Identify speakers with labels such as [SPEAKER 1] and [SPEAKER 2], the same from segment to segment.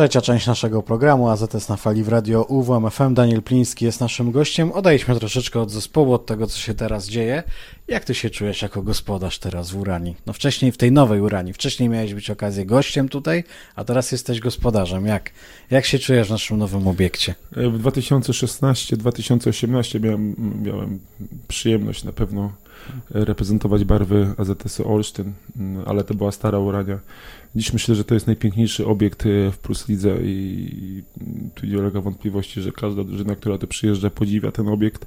[SPEAKER 1] Trzecia część naszego programu AZS na fali w radio UWM FM. Daniel Pliński jest naszym gościem. Odejdźmy troszeczkę od zespołu, od tego, co się teraz dzieje. Jak ty się czujesz jako gospodarz teraz w Uranii? No wcześniej w tej nowej Uranii. Wcześniej miałeś być okazję gościem tutaj, a teraz jesteś gospodarzem. Jak się czujesz w naszym nowym obiekcie?
[SPEAKER 2] W 2016-2018 miałem przyjemność na pewno reprezentować barwy AZS-u Olsztyn, ale to była stara Urania. Dziś myślę, że to jest najpiękniejszy obiekt w Plus Lidze i tu nie ulega wątpliwości, że każda drużyna, która tu przyjeżdża, podziwia ten obiekt.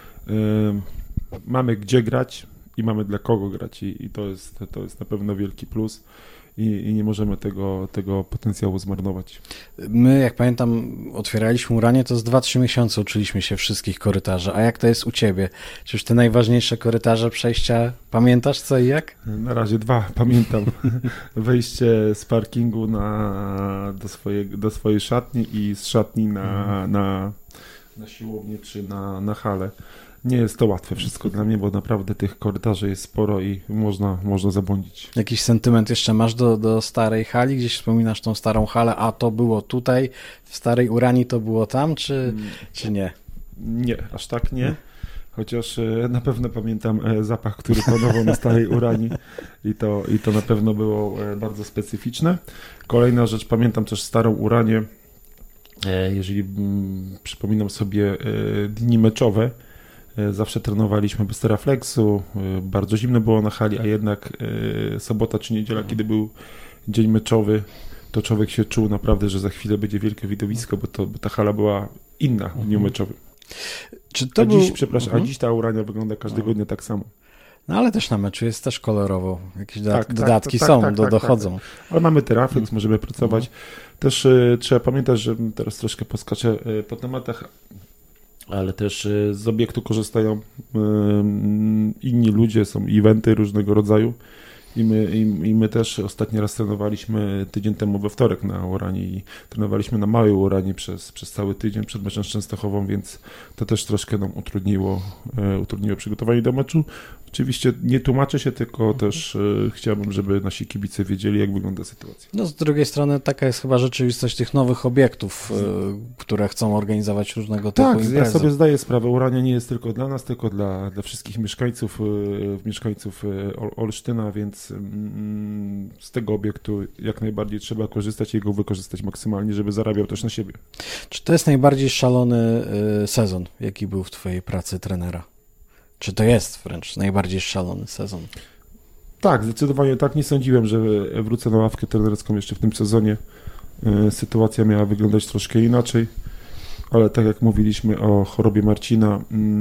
[SPEAKER 2] Mamy gdzie grać i mamy dla kogo grać i to jest na pewno wielki plus i nie możemy tego potencjału zmarnować.
[SPEAKER 1] My, jak pamiętam, otwieraliśmy Uranię, to z 2-3 miesiące uczyliśmy się wszystkich korytarzy. A jak to jest u ciebie? Czy już te najważniejsze korytarze, przejścia pamiętasz co i jak?
[SPEAKER 2] Na razie 2 pamiętam. Wejście z parkingu do swojej szatni i z szatni na siłownię czy na halę. Nie jest to łatwe wszystko dla mnie, bo naprawdę tych korytarzy jest sporo i można zabłądzić.
[SPEAKER 1] Jakiś sentyment jeszcze masz do starej hali? Gdzieś wspominasz tą starą halę, a to było tutaj, w starej Uranii to było tam, czy nie?
[SPEAKER 2] Nie, aż tak nie. Chociaż na pewno pamiętam zapach, który panował na starej Uranii i to na pewno było bardzo specyficzne. Kolejna rzecz, pamiętam też starą Uranię, jeżeli przypominam sobie dni meczowe, zawsze trenowaliśmy bez refleksu, bardzo zimno było na hali, a jednak sobota czy niedziela, kiedy był dzień meczowy, to człowiek się czuł naprawdę, że za chwilę będzie wielkie widowisko, bo ta hala była inna w dniu meczowym. A dziś ta Urania wygląda każdego dnia tak samo.
[SPEAKER 1] No ale też na meczu jest też kolorowo. Jakieś dodatki dochodzą.
[SPEAKER 2] Ale mamy refleks, możemy pracować. Też trzeba pamiętać, że teraz troszkę poskaczę po tematach, ale też z obiektu korzystają inni ludzie, są eventy różnego rodzaju i my też ostatni raz trenowaliśmy tydzień temu we wtorek na Uranii i trenowaliśmy na małej Uranii przez cały tydzień przed meczem z Częstochową, więc to też troszkę nam utrudniło przygotowanie do meczu. Oczywiście nie tłumaczę się, tylko też chciałbym, żeby nasi kibice wiedzieli, jak wygląda sytuacja.
[SPEAKER 1] No z drugiej strony taka jest chyba rzeczywistość tych nowych obiektów, które chcą organizować różnego typu imprezy.
[SPEAKER 2] Ja sobie zdaję sprawę, Urania nie jest tylko dla nas, tylko dla wszystkich mieszkańców Olsztyna, więc z tego obiektu jak najbardziej trzeba korzystać i go wykorzystać maksymalnie, żeby zarabiał też na siebie.
[SPEAKER 1] Czy to jest najbardziej szalony sezon, jaki był w twojej pracy trenera? Czy to jest wręcz najbardziej szalony sezon?
[SPEAKER 2] Tak, zdecydowanie tak. Nie sądziłem, że wrócę na ławkę trenerską jeszcze w tym sezonie. Sytuacja miała wyglądać troszkę inaczej, ale tak jak mówiliśmy o chorobie Marcina,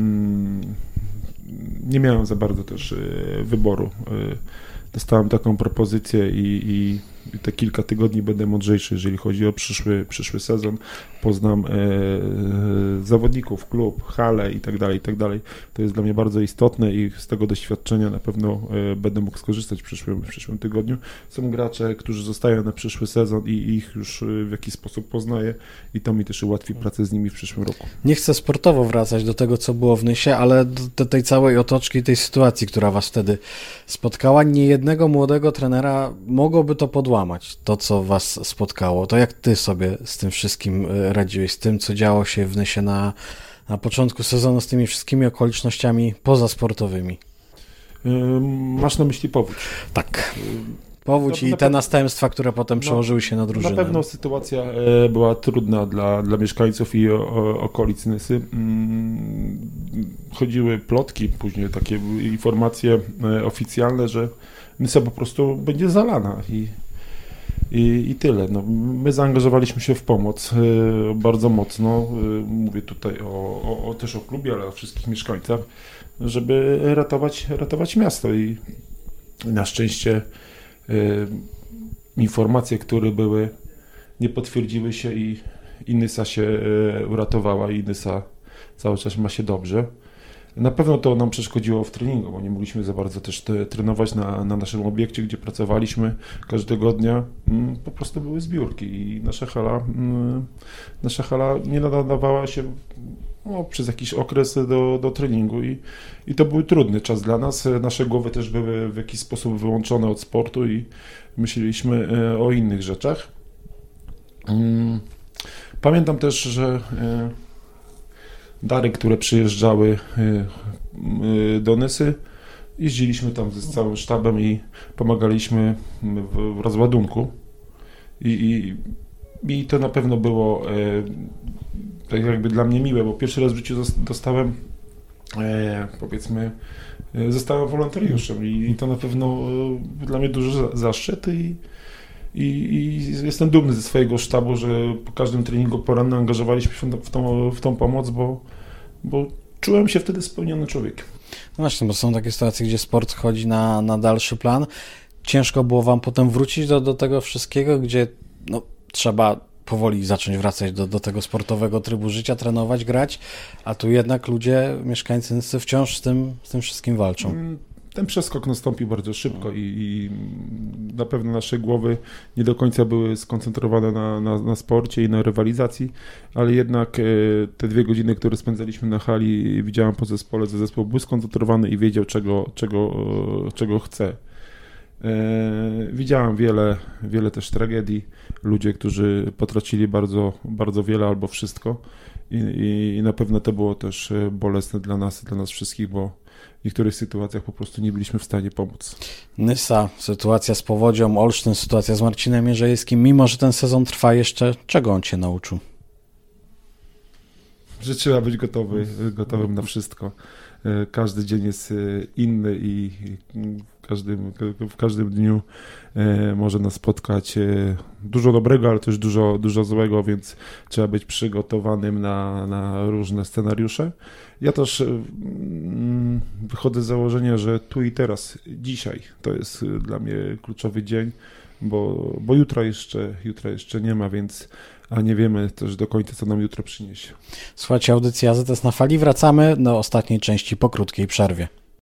[SPEAKER 2] nie miałem za bardzo też wyboru. Dostałem taką propozycję i te kilka tygodni będę mądrzejszy, jeżeli chodzi o przyszły sezon. Poznam zawodników, klub, halę i tak dalej. To jest dla mnie bardzo istotne i z tego doświadczenia na pewno będę mógł skorzystać w przyszłym tygodniu. Są gracze, którzy zostają na przyszły sezon i ich już w jakiś sposób poznaję i to mi też ułatwi pracę z nimi w przyszłym roku.
[SPEAKER 1] Nie chcę sportowo wracać do tego, co było w Nysie, ale do tej całej otoczki, tej sytuacji, która was wtedy spotkała. Niejednego młodego trenera mogłoby to podłamać, to co was spotkało. To jak ty sobie z tym wszystkim radziłeś, z tym, co działo się w Nysie na początku sezonu, z tymi wszystkimi okolicznościami pozasportowymi?
[SPEAKER 2] Masz na myśli powódź?
[SPEAKER 1] Tak. Powódź i te następstwa, które potem przełożyły się na drużynę.
[SPEAKER 2] Na pewno sytuacja była trudna dla mieszkańców i okolic Nysy. Chodziły plotki, później takie informacje oficjalne, że Nysa po prostu będzie zalana i tyle. No, my zaangażowaliśmy się w pomoc bardzo mocno. Mówię tutaj też o klubie, ale o wszystkich mieszkańcach, żeby ratować miasto i na szczęście informacje, które były, nie potwierdziły się i Nysa się uratowała i Nysa cały czas ma się dobrze. Na pewno to nam przeszkodziło w treningu, bo nie mogliśmy za bardzo też trenować na naszym obiekcie, gdzie pracowaliśmy każdego dnia. Po prostu były zbiórki i nasza hala nie nadawała się przez jakiś okres do treningu i to był trudny czas dla nas. Nasze głowy też były w jakiś sposób wyłączone od sportu i myśleliśmy o innych rzeczach. Pamiętam też, że dary, które przyjeżdżały do Nysy, jeździliśmy tam z całym sztabem i pomagaliśmy w rozładunku. I to na pewno było tak jakby dla mnie miłe, bo pierwszy raz w życiu dostałem, powiedzmy, zostałem wolontariuszem i to na pewno dla mnie duży zaszczyt i jestem dumny ze swojego sztabu, że po każdym treningu porannym angażowaliśmy się w tą pomoc, bo czułem się wtedy spełniony człowiekiem.
[SPEAKER 1] No właśnie, bo są takie sytuacje, gdzie sport chodzi na dalszy plan. Ciężko było wam potem wrócić do tego wszystkiego, gdzie trzeba powoli zacząć wracać do tego sportowego trybu życia, trenować, grać, a tu jednak ludzie, mieszkańcy Nysy wciąż z tym wszystkim walczą.
[SPEAKER 2] Ten przeskok nastąpił bardzo szybko i na pewno nasze głowy nie do końca były skoncentrowane na sporcie i na rywalizacji, ale jednak te 2 godziny, które spędzaliśmy na hali, widziałem po zespole, że zespół był skoncentrowany i wiedział, czego chce. Widziałem wiele też tragedii, ludzie, którzy potracili bardzo, bardzo wiele albo wszystko i na pewno to było też bolesne dla nas wszystkich, bo w niektórych sytuacjach po prostu nie byliśmy w stanie pomóc.
[SPEAKER 1] Nysa, sytuacja z Powodzią, Olsztyn, sytuacja z Marcinem Mierzejskim, mimo że ten sezon trwa jeszcze, czego on cię nauczył?
[SPEAKER 2] Że trzeba być gotowym na wszystko. Każdy dzień jest inny i w każdym dniu może nas spotkać dużo dobrego, ale też dużo złego, więc trzeba być przygotowanym na różne scenariusze. Ja też wychodzę z założenia, że tu i teraz, dzisiaj to jest dla mnie kluczowy dzień, bo jutra jeszcze nie ma, a nie wiemy też do końca, co nam jutro przyniesie.
[SPEAKER 1] Słuchajcie, audycja AZS na fali. Wracamy do ostatniej części po krótkiej przerwie.